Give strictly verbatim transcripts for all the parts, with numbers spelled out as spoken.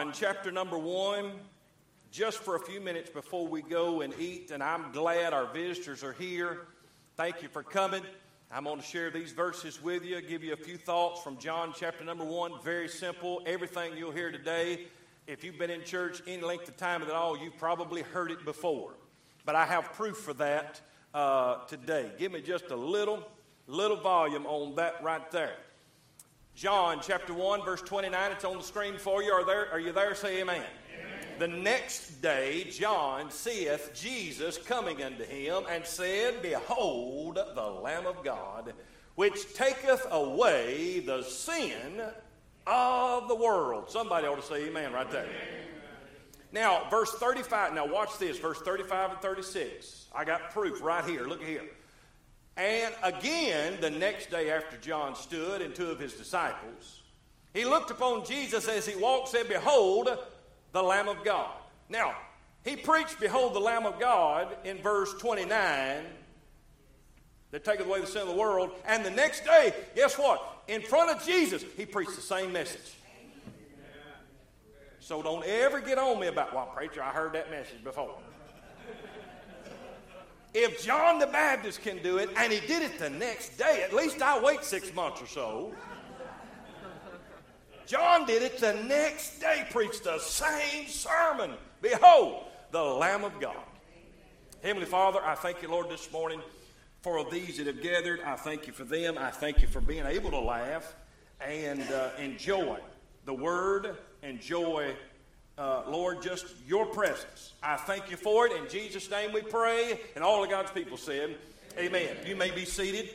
John chapter number one, just for a few minutes before we go and eat, and I'm glad our visitors are here. Thank you for coming. I'm going to share these verses with you, give you a few thoughts from John chapter number one. Very simple. Everything you'll hear today, if you've been in church any length of time at all, you've probably heard it before. But I have proof for that uh, today. Give me just a little, little volume on that right there. John chapter one, verse twenty-nine. It's on the screen for you. Are there? Are you there? Say amen. Amen. The next day, John seeth Jesus coming unto him, and said, Behold, the Lamb of God, which taketh away the sin of the world. Somebody ought to say amen right there. Amen. Now, verse thirty-five. Now, watch this. Verse thirty-five and thirty-six. I got proof right here. Look here. And again, the next day after John stood and two of his disciples, he looked upon Jesus as he walked, said, Behold, the Lamb of God. Now, he preached, Behold, the Lamb of God in verse twenty-nine, that taketh away the sin of the world. And the next day, guess what? In front of Jesus, he preached the same message. So don't ever get on me about, well, preacher, I heard that message before. If John the Baptist can do it, and he did it the next day, at least I'll wait six months or so. John did it the next day, preached the same sermon. Behold, the Lamb of God. Heavenly Father, I thank you, Lord, this morning for these that have gathered. I thank you for them. I thank you for being able to laugh and uh, enjoy the Word, enjoy Uh, Lord, just your presence. I thank you for it. In Jesus' name we pray. And all of God's people said, amen. You may be seated.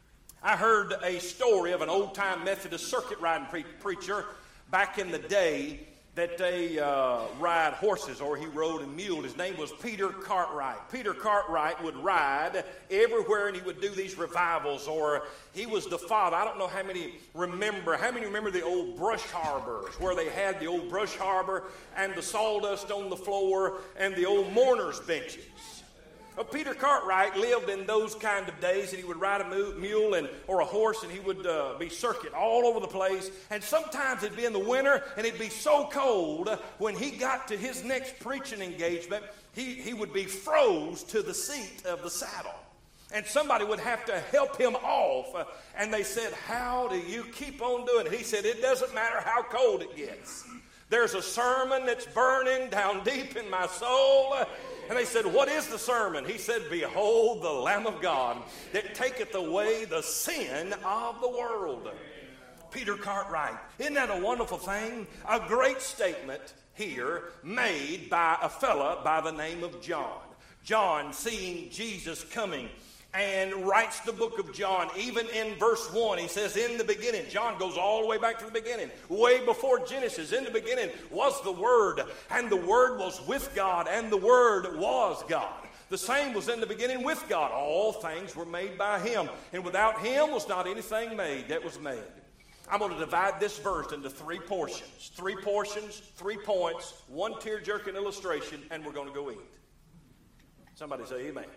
I heard a story of an old-time Methodist circuit riding pre- preacher back in the day that they uh, ride horses, or he rode a mule. His name was Peter Cartwright. Peter Cartwright would ride everywhere, and he would do these revivals, or he was the father. I don't know how many remember. How many remember the old brush harbors, where they had the old brush harbor and the sawdust on the floor and the old mourners' benches? Well, Peter Cartwright lived in those kind of days, and he would ride a mule and or a horse, and he would uh, be circuit all over the place. And sometimes it'd be in the winter, and it'd be so cold, when he got to his next preaching engagement, he, he would be froze to the seat of the saddle. And somebody would have to help him off. Uh, and they said, how do you keep on doing it? He said, it doesn't matter how cold it gets. There's a sermon that's burning down deep in my soul. And they said, what is the sermon? He said, Behold the Lamb of God that taketh away the sin of the world. Peter Cartwright. Isn't that a wonderful thing? A great statement here made by a fella by the name of John. John, seeing Jesus coming, and writes the book of John. Even in verse one, he says, in the beginning. John goes all the way back to the beginning, way before Genesis. In the beginning was the Word, and the Word was with God, and the Word was God. The same was in the beginning with God. All things were made by Him, and without Him was not anything made that was made. I'm going to divide this verse into three portions. Three portions, three points, one tear-jerking illustration, and we're going to go eat. Somebody say amen.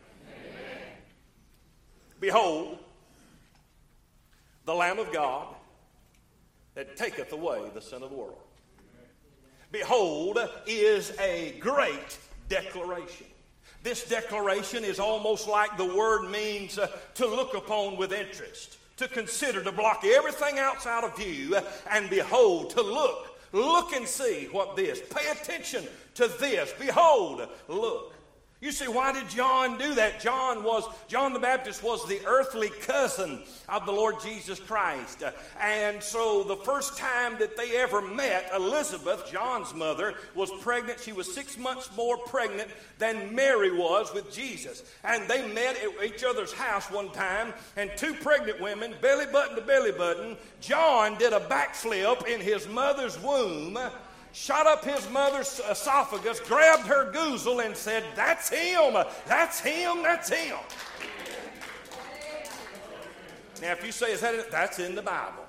Behold, the Lamb of God that taketh away the sin of the world. Behold is a great declaration. This declaration is almost like the word means uh, to look upon with interest, to consider, to block everything outside of view, and behold, to look. Look and see what this. Pay attention to this. Behold, look. You see, why did John do that? John was, John the Baptist was the earthly cousin of the Lord Jesus Christ. And so the first time that they ever met, Elizabeth, John's mother, was pregnant. She was six months more pregnant than Mary was with Jesus. And they met at each other's house one time, and two pregnant women, belly button to belly button, John did a backflip in his mother's womb, shot up his mother's esophagus, grabbed her goozle, and said, that's him, that's him, that's him. Now, if you say, is that it? That's in the Bible.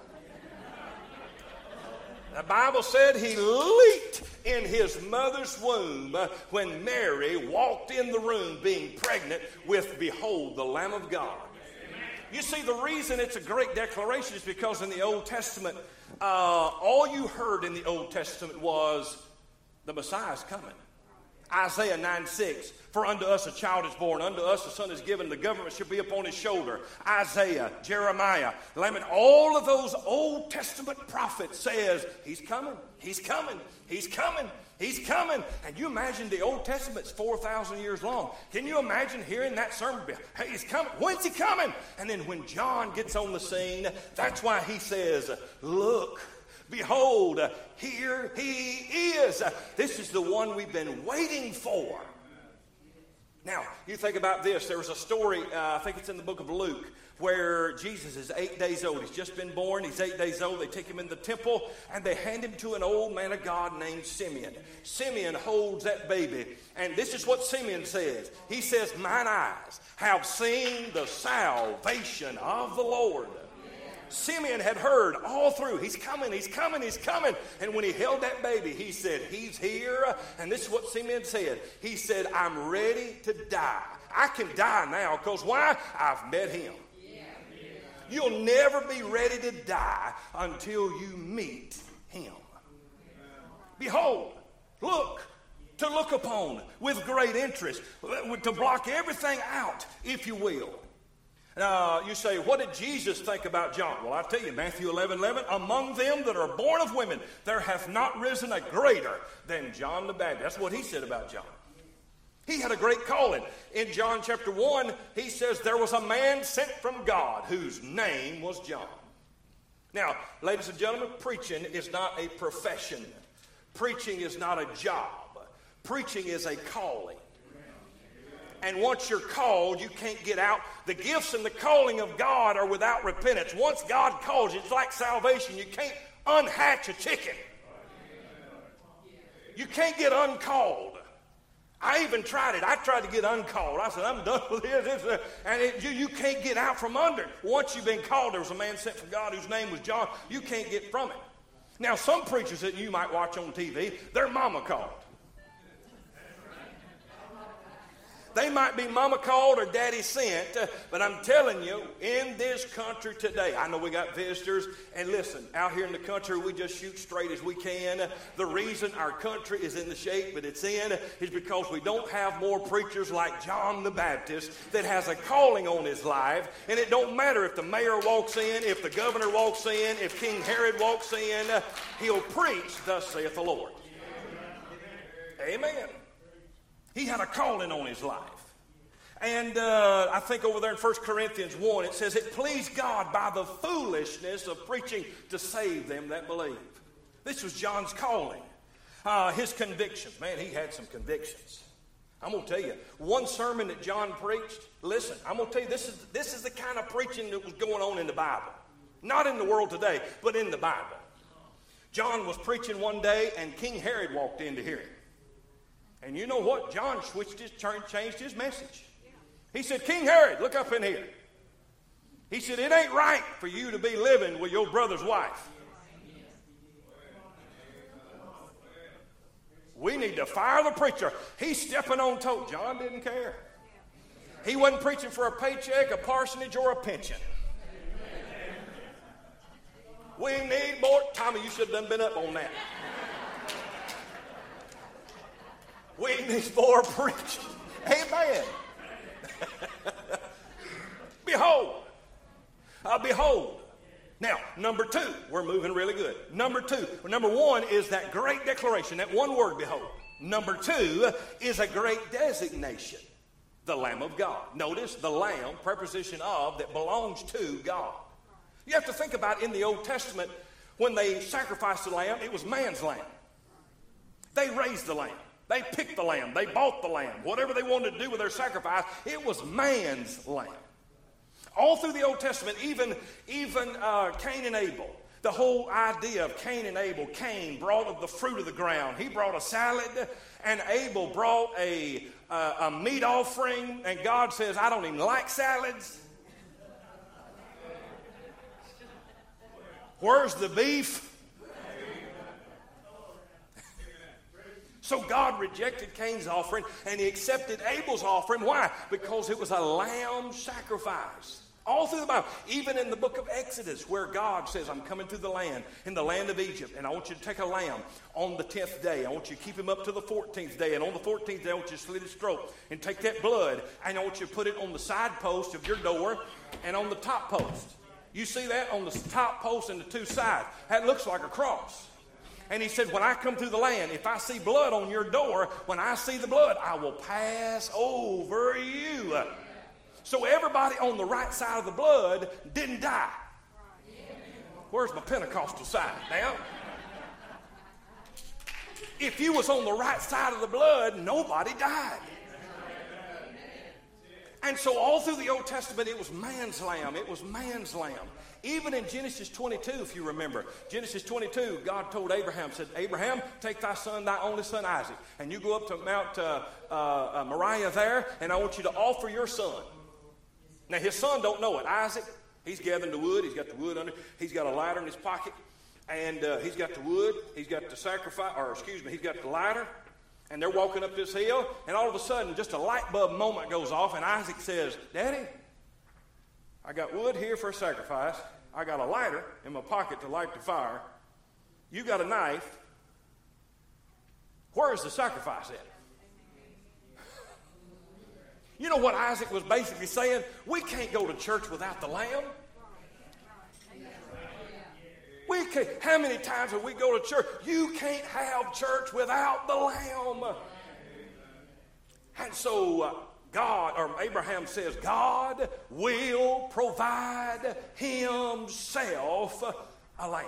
The Bible said he leaped in his mother's womb when Mary walked in the room being pregnant with, behold, the Lamb of God. You see, the reason it's a great declaration is because in the Old Testament, uh, all you heard in the Old Testament was The Messiah is coming. Isaiah nine six, for unto us a child is born, unto us a son is given, the government shall be upon his shoulder. Isaiah, Jeremiah, Lament, all of those Old Testament prophets says, he's coming, he's coming, he's coming, he's coming. And you imagine the Old Testament's four thousand years long. Can you imagine hearing that sermon? Hey, he's coming. When's he coming? And then when John gets on the scene, that's why he says, look, behold, here he is. This is the one we've been waiting for. Now, you think about this. There was a story, uh, I think it's in the book of Luke, where Jesus is eight days old. He's just been born. He's eight days old. They take him in the temple, and they hand him to an old man of God named Simeon. Simeon holds that baby, and this is what Simeon says. He says, mine eyes have seen the salvation of the Lord. Simeon had heard all through, he's coming, he's coming, he's coming. And when he held that baby, he said, he's here. And this is what Simeon said. He said, I'm ready to die. I can die now because why? I've met him. You'll never be ready to die until you meet him. Behold, look, to look upon with great interest, to block everything out, if you will. Uh, you say, what did Jesus think about John? Well, I tell you, Matthew eleven eleven, among them that are born of women, there hath not risen a greater than John the Baptist. That's what he said about John. He had a great calling. In John chapter one, he says, there was a man sent from God whose name was John. Now, ladies and gentlemen, preaching is not a profession. Preaching is not a job. Preaching is a calling. And once you're called, you can't get out. The gifts and the calling of God are without repentance. Once God calls you, it's like salvation. You can't unhatch a chicken. You can't get uncalled. I even tried it. I tried to get uncalled. I said, I'm done with this. this uh, and it, you, you can't get out from under it. Once you've been called, there was a man sent from God whose name was John. You can't get from it. Now, some preachers that you might watch on T V, their mama called. They might be mama called or daddy sent, uh, but I'm telling you, in this country today, I know we got visitors, and listen, out here in the country, we just shoot straight as we can. The reason our country is in the shape that it's in is because we don't have more preachers like John the Baptist that has a calling on his life, and it don't matter if the mayor walks in, if the governor walks in, if King Herod walks in, uh, he'll preach, thus saith the Lord. Amen. He had a calling on his life. And uh, I think over there in First Corinthians one, it says, it pleased God by the foolishness of preaching to save them that believe. This was John's calling. Uh, his convictions. Man, he had some convictions. I'm going to tell you, one sermon that John preached, listen, I'm going to tell you, this is, this is the kind of preaching that was going on in the Bible. Not in the world today, but in the Bible. John was preaching one day, and King Herod walked in to hear him. And you know what? John switched his, changed his message. He said, King Herod, look up in here. He said, it ain't right for you to be living with your brother's wife. We need to fire the preacher. He's stepping on toes. John didn't care. He wasn't preaching for a paycheck, a parsonage, or a pension. We need more. Tommy, you should have done been up on that. We need more preaching. Amen. Behold. Uh, behold. Now, number two, we're moving really good. Number two. Number one is that great declaration, that one word, behold. Number two is a great designation, the Lamb of God. Notice the Lamb, preposition of, that belongs to God. You have to think about in the Old Testament, when they sacrificed the lamb, it was man's lamb. They raised the lamb. They picked the lamb. They bought the lamb. Whatever they wanted to do with their sacrifice, it was man's lamb. All through the Old Testament, even, even uh, Cain and Abel, the whole idea of Cain and Abel, Cain brought of the fruit of the ground. He brought a salad, and Abel brought a, uh, a meat offering, and God says, I don't even like salads. Where's the beef? So God rejected Cain's offering, and he accepted Abel's offering. Why? Because it was a lamb sacrifice. All through the Bible, even in the book of Exodus, where God says, I'm coming through the land, in the land of Egypt, and I want you to take a lamb on the tenth day. I want you to keep him up to the fourteenth day, and on the fourteenth day, I want you to slit his throat and take that blood, and I want you to put it on the side post of your door and on the top post. You see that on the top post and the two sides? That looks like a cross. And he said, when I come through the land, if I see blood on your door, when I see the blood, I will pass over you. So everybody on the right side of the blood didn't die. Where's my Pentecostal side now? If you was on the right side of the blood, nobody died. And so all through the Old Testament, it was man's lamb. It was man's lamb. Even in Genesis twenty-two, if you remember, Genesis twenty-two, God told Abraham, said, Abraham, take thy son, thy only son Isaac, and you go up to Mount uh, uh, uh, Moriah there, and I want you to offer your son. Now, his son don't know it. Isaac, he's gathering the wood. He's got the wood under. He's got a lighter in his pocket, and uh, he's got the wood. He's got the sacrifice, or excuse me, he's got the lighter, and they're walking up this hill, and all of a sudden, just a light bulb moment goes off, and Isaac says, Daddy, I got wood here for a sacrifice. I got a lighter in my pocket to light the fire. You got a knife. Where is the sacrifice at? You know what Isaac was basically saying? We can't go to church without the lamb. We can't. How many times have we go to church? You can't have church without the lamb. And so uh, God, or Abraham says, God will provide himself a lamb.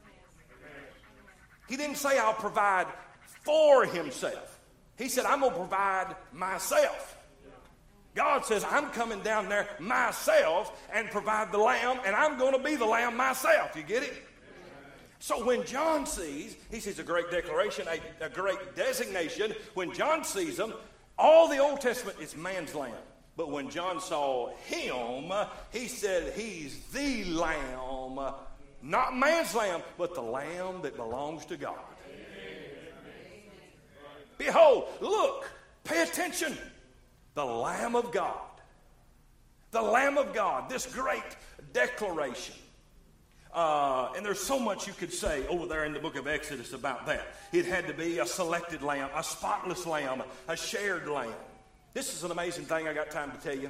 He didn't say I'll provide for himself. He said, I'm going to provide myself. God says, I'm coming down there myself and provide the lamb, and I'm going to be the lamb myself. You get it? So when John sees, he sees a great declaration, a, a great designation. When John sees them, all the Old Testament is man's lamb. But when John saw him, he said he's the lamb, not man's lamb, but the lamb that belongs to God. Amen. Behold, look, pay attention. The Lamb of God. The Lamb of God. This great declaration. Uh, and there's so much you could say over there in the book of Exodus about that. It had to be a selected lamb, a spotless lamb, a shared lamb. This is an amazing thing I got time to tell you.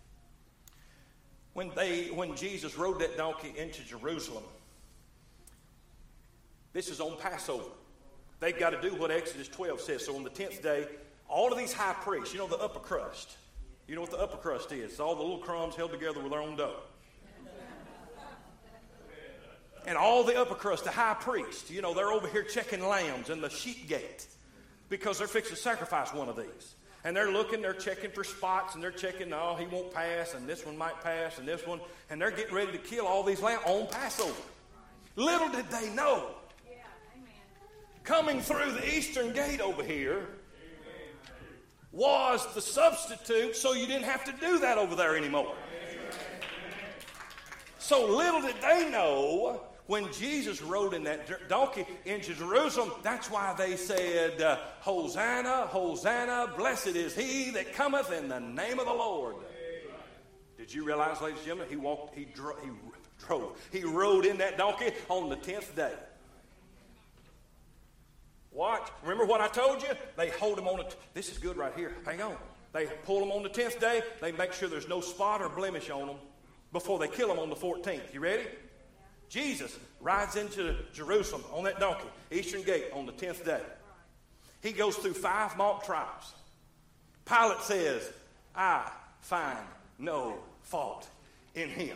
When they, when Jesus rode that donkey into Jerusalem, this is on Passover. They've got to do what Exodus twelve says. So on the tenth day, all of these high priests, you know the upper crust. You know what the upper crust is. It's all the little crumbs held together with their own dough. And all the upper crust, the high priest, you know, they're over here checking lambs in the sheep gate because they're fixing to sacrifice one of these. And they're looking, they're checking for spots, and they're checking, no, he won't pass, and this one might pass, and this one. And they're getting ready to kill all these lambs on Passover. Little did they know, yeah, coming through the eastern gate over here was the substitute, so you didn't have to do that over there anymore. So little did they know, when Jesus rode in that donkey into Jerusalem, that's why they said, uh, Hosanna, Hosanna, blessed is he that cometh in the name of the Lord. Did you realize, ladies and gentlemen, he walked, he, dro- he drove, he rode in that donkey on the tenth day. Watch. Remember what I told you? They hold him on the, t- this is good right here. Hang on. They pull him on the tenth day. They make sure there's no spot or blemish on him before they kill him on the fourteenth. You ready? Jesus rides into Jerusalem on that donkey, Eastern Gate, on the tenth day. He goes through five mock trials. Pilate says, I find no fault in him.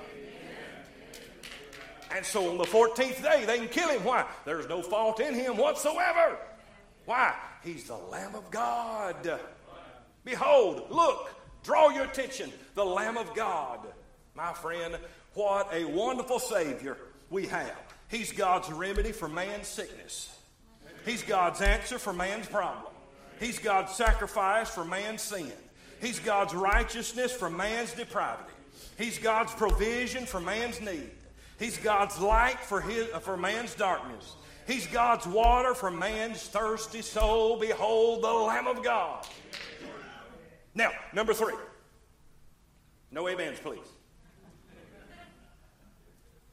And so on the fourteenth day, they can kill him. Why? There's no fault in him whatsoever. Why? He's the Lamb of God. Behold, look, draw your attention, the Lamb of God. My friend, what a wonderful Savior we have. He's God's remedy for man's sickness. He's God's answer for man's problem. He's God's sacrifice for man's sin. He's God's righteousness for man's depravity. He's God's provision for man's need. He's God's light for his, for man's darkness. He's God's water for man's thirsty soul. Behold, the Lamb of God. Now, number three. No amens, please.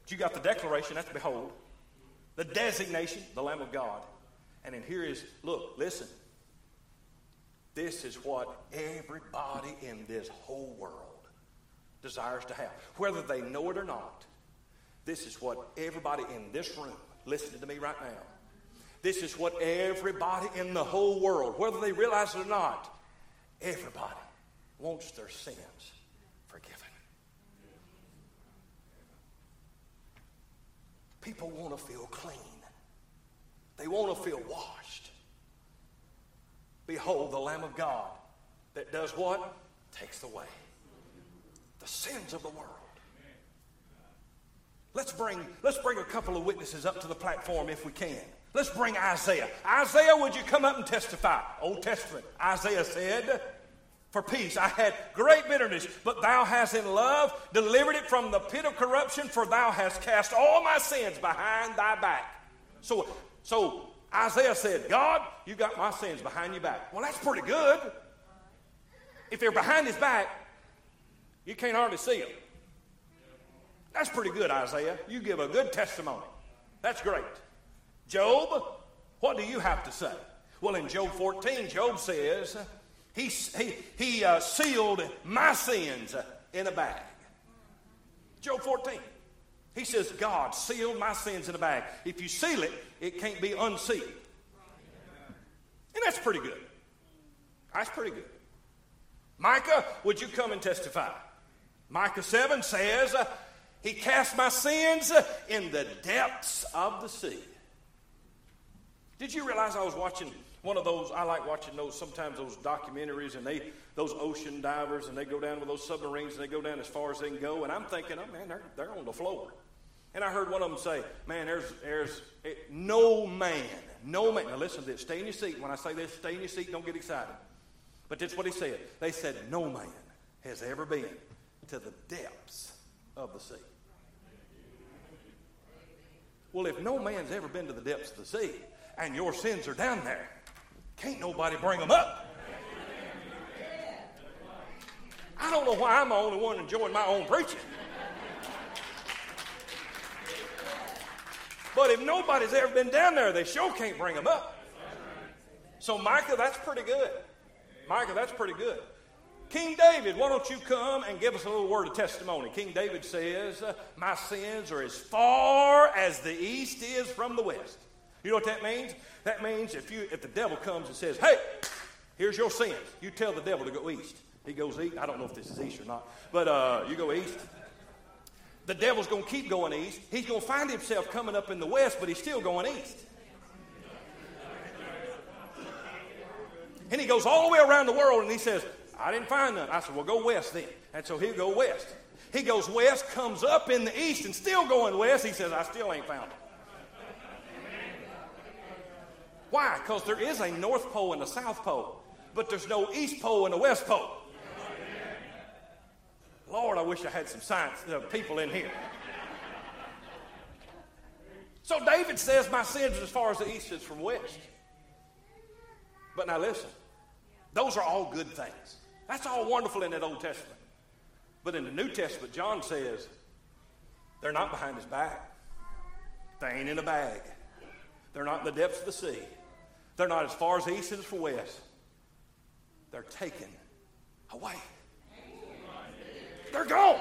But you got the declaration, that's behold. The designation, the Lamb of God. And then here is, look, listen. This is what everybody in this whole world desires to have. Whether they know it or not, this is what everybody in this room, listening to me right now, this is what everybody in the whole world, whether they realize it or not, everybody wants their sins forgiven. People want to feel clean. They want to feel washed. Behold, the Lamb of God that does what? Takes away the sins of the world. Let's bring, let's bring a couple of witnesses up to the platform if we can. Let's bring Isaiah. Isaiah, would you come up and testify? Old Testament. Isaiah said, for peace I had great bitterness, but thou hast in love delivered it from the pit of corruption, for thou hast cast all my sins behind thy back. So, so Isaiah said, God, you got my sins behind your back. Well, that's pretty good. If they're behind his back, you can't hardly see them. That's pretty good, Isaiah. You give a good testimony. That's great. Job, what do you have to say? Well, in Job fourteen, Job says, he, he, he uh, sealed my sins in a bag. Job fourteen. He says, God sealed my sins in a bag. If you seal it, it can't be unsealed. And that's pretty good. That's pretty good. Micah, would you come and testify? Micah seven says, uh, he cast my sins in the depths of the sea. Did you realize I was watching one of those, I like watching those, sometimes those documentaries, and they, those ocean divers, and they go down with those submarines, and they go down as far as they can go, and I'm thinking, oh man, they're, they're on the floor. And I heard one of them say, man, there's, there's it, no man, no man. Now listen to this, stay in your seat. When I say this, stay in your seat, don't get excited. But that's what he said. They said, no man has ever been to the depths of the sea. Well, if no man's ever been to the depths of the sea, and your sins are down there, can't nobody bring them up. I don't know why I'm the only one enjoying my own preaching. But if nobody's ever been down there, they sure can't bring them up. So Micah, that's pretty good. Micah, that's pretty good. King David, why don't you come and give us a little word of testimony? King David says, my sins are as far as the east is from the west. You know what that means? That means if you if the devil comes and says, hey, here's your sins, you tell the devil to go east. He goes east. I don't know if this is east or not, but uh, you go east. The devil's going to keep going east. He's going to find himself coming up in the west, but he's still going east. And he goes all the way around the world, and he says, I didn't find none. I said, well, go west then. And so he'll go west. He goes west, comes up in the east, and still going west. He says, I still ain't found it. Why? Because there is a North Pole and a South Pole, but there's no East Pole and a West Pole. Lord, I wish I had some science uh, people in here. So David says, my sins are as far as the east is from west. But now listen, those are all good things. That's all wonderful in that Old Testament. But in the New Testament, John says, they're not behind his back. They ain't in a bag. They're not in the depths of the sea. They're not as far as the east is from west. They're taken away. They're gone.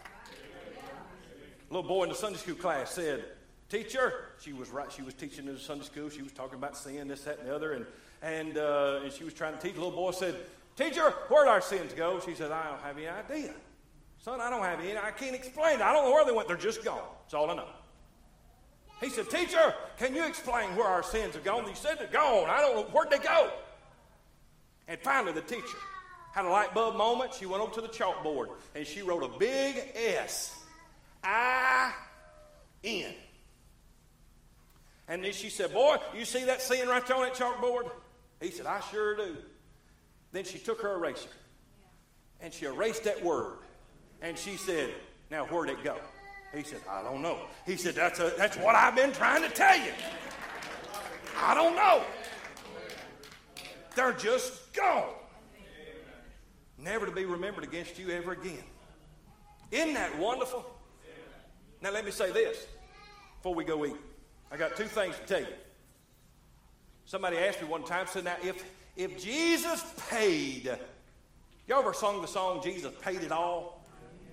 A little boy in the Sunday school class said, teacher, she was right. She was teaching in the Sunday school. She was talking about sin, this, that, and the other. And, and, uh, and she was trying to teach. The little boy said, teacher, where'd our sins go? She said, I don't have any idea. Son, I don't have any. I can't explain it. I don't know where they went. They're just gone. That's all I know. He said, teacher, can you explain where our sins have gone? He said they're gone. I don't know. Where'd they go? And finally, the teacher had a light bulb moment. She went over to the chalkboard, and she wrote a big S I N. And then she said, boy, you see that sin right there on that chalkboard? He said, I sure do. Then she took her eraser, and she erased that word. And she said, now where'd it go? He said, I don't know. He said, that's, a, that's what I've been trying to tell you. I don't know. They're just gone. Never to be remembered against you ever again. Isn't that wonderful? Now let me say this before we go eat. I got two things to tell you. Somebody asked me one time, said, now if, if Jesus paid, y'all ever sung the song, Jesus paid it all?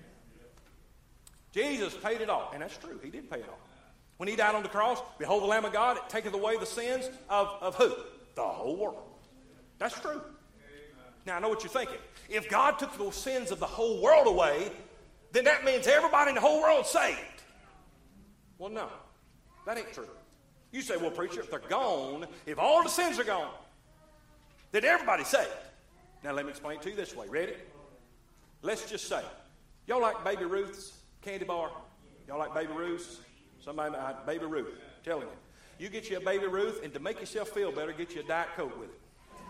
Jesus paid it all. And that's true. He did pay it all. When he died on the cross, behold the Lamb of God, it taketh away the sins of, of who? The whole world. That's true. Now I know what you're thinking. If God took those sins of the whole world away, then that means everybody in the whole world saved. Well, no. That ain't true. You say, well, preacher, if they're gone, if all the sins are gone, then everybody's saved. Now let me explain it to you this way. Ready? Let's just say, y'all like Baby Ruth's candy bar? Y'all like Baby Ruth's? Somebody, uh, Baby Ruth, telling you. You get you a Baby Ruth, and to make yourself feel better, get you a Diet Coke with it.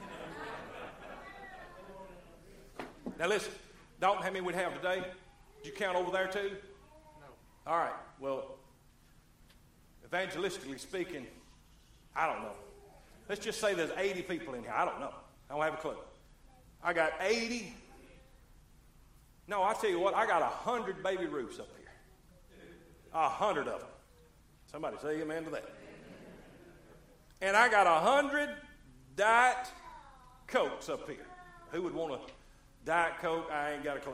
Now listen, Dalton, how many we'd have today? Did you count over there too? No. All right, well, evangelistically speaking, I don't know. Let's just say there's eighty people in here. I don't know. I don't have a clue. I got eighty. No, I tell you what, I got one hundred Baby Ruths up here. A hundred of them. Somebody say amen to that. And I got a hundred Diet Cokes up here. Who would want a Diet Coke? I ain't got a clue.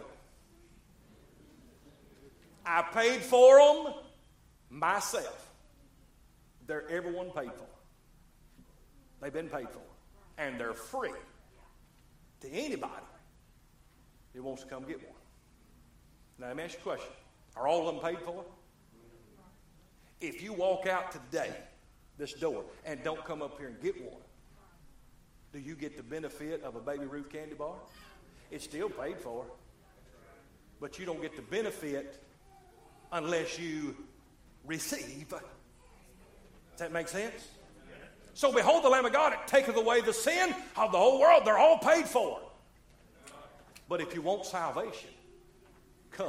I paid for them myself. They're everyone paid for. They've been paid for. And they're free to anybody that wants to come get one. Now let me ask you a question. Are all of them paid for? If you walk out today, this door, and don't come up here and get one, do you get the benefit of a Baby Ruth candy bar? It's still paid for. But you don't get the benefit unless you receive. Does that make sense? So behold the Lamb of God, it taketh away the sin of the whole world. They're all paid for. But if you want salvation, come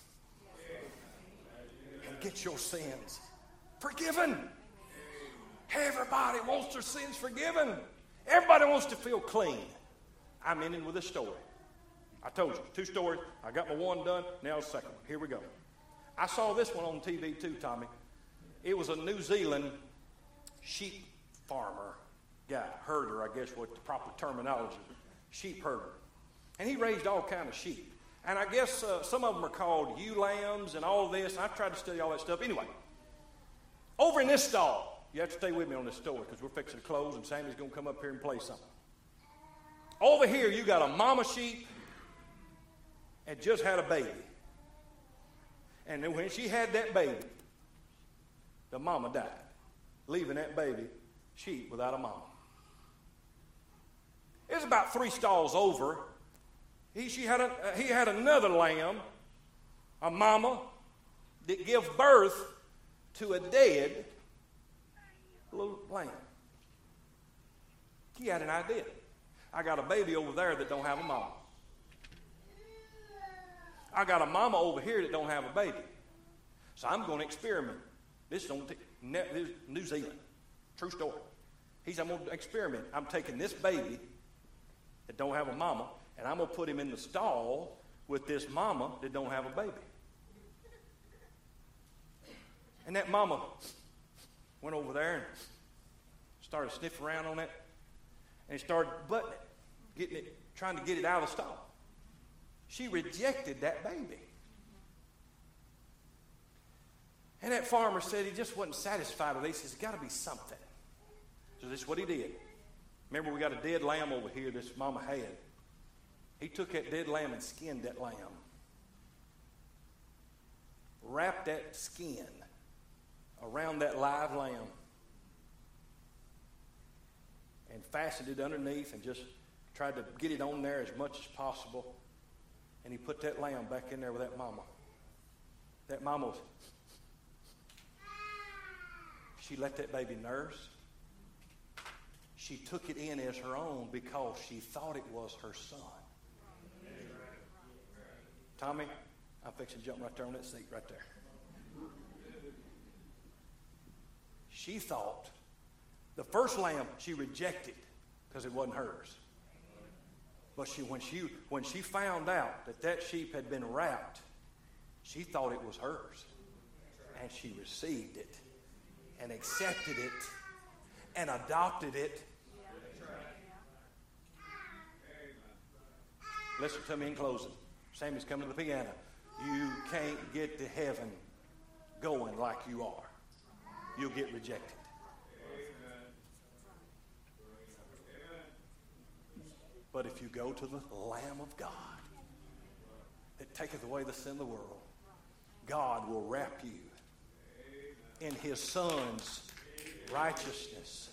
and get your sins forgiven. Everybody wants their sins forgiven. Everybody wants to feel clean. I'm ending with a story. I told you, two stories. I got my one done. Now the second one. Here we go. I saw this one on T V too, Tommy. It was a New Zealand sheep farmer guy, herder, I guess what the proper terminology, sheep herder. And he raised all kind of sheep. And I guess uh, some of them are called ewe lambs and all this. I tried to study all that stuff. Anyway, over in this stall, you have to stay with me on this story because we're fixing to close and Sammy's going to come up here and play something. Over here, you got a mama sheep and just had a baby. And then when she had that baby, the mama died, leaving that baby sheep without a mama. It was about three stalls over. He, she had a, uh, he had another lamb, a mama, that gave birth to a dead little lamb. He had an idea. I got a baby over there that don't have a mama. I got a mama over here that don't have a baby. So I'm going to experiment. This is, on t- ne- this is New Zealand. True story. He's, I'm going to experiment. I'm taking this baby that don't have a mama, and I'm going to put him in the stall with this mama that don't have a baby. And that mama went over there and started sniffing around on that, and he started butting it, getting it, trying to get it out of the stall. She rejected that baby. And that farmer said he just wasn't satisfied with it. He says, there's got to be something. So this is what he did. Remember, we got a dead lamb over here this mama had. He took that dead lamb and skinned that lamb. Wrapped that skin around that live lamb. And fastened it underneath and just tried to get it on there as much as possible. And he put that lamb back in there with that mama. That mama was... She let that baby nurse. She took it in as her own because she thought it was her son. Tommy, I'm fixing to jump right there on that seat right there. She thought the first lamb she rejected because it wasn't hers. But she, when she when she found out that that sheep had been wrapped, she thought it was hers. And she received it and accepted it and adopted it. Listen to me in closing. Sammy's coming to the piano. You can't get to heaven going like you are. You'll get rejected. But if you go to the Lamb of God that taketh away the sin of the world, God will wrap you in His Son's righteousness.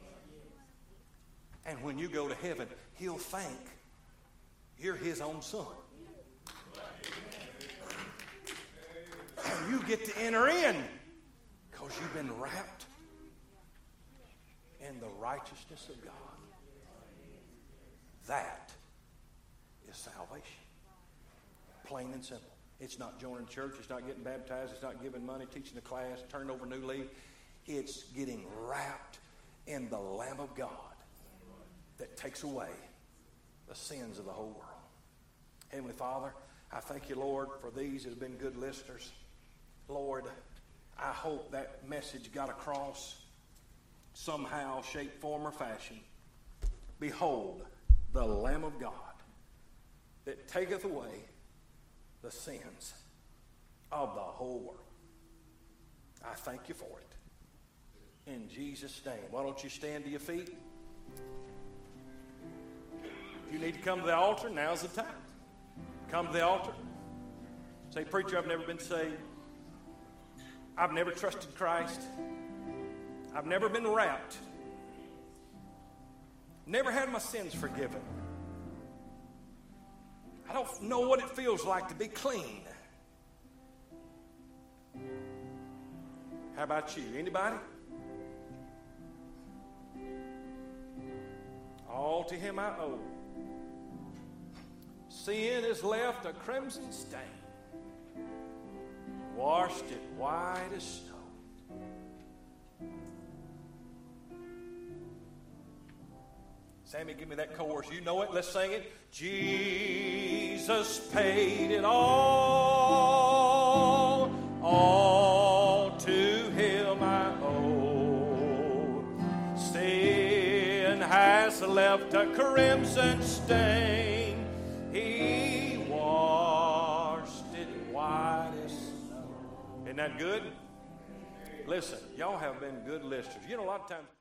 And when you go to heaven, He'll think you're His own Son. And you get to enter in because you've been wrapped in the righteousness of God. That is salvation. Plain and simple. It's not joining church. It's not getting baptized. It's not giving money, teaching a class, turning over a new leaf. It's getting wrapped in the Lamb of God that takes away the sins of the whole world. Heavenly Father, I thank you, Lord, for these that have been good listeners. Lord, I hope that message got across somehow, shape, form, or fashion. Behold, the Lamb of God that taketh away the sins of the whole world. I thank you for it. In Jesus' name. Why don't you stand to your feet? If you need to come to the altar, now's the time. Come to the altar. Say, preacher, I've never been saved. I've never trusted Christ. I've never been wrapped. Never had my sins forgiven. I don't know what it feels like to be clean. How about you? Anybody? All to Him I owe. Sin has left a crimson stain, washed it white as snow. Sammy, give me that chorus. You know it. Let's sing it. Jesus paid it all. All to Him I owe. Sin has left a crimson stain. He washed it white as snow. Isn't that good? Listen, y'all have been good listeners. You know, a lot of times...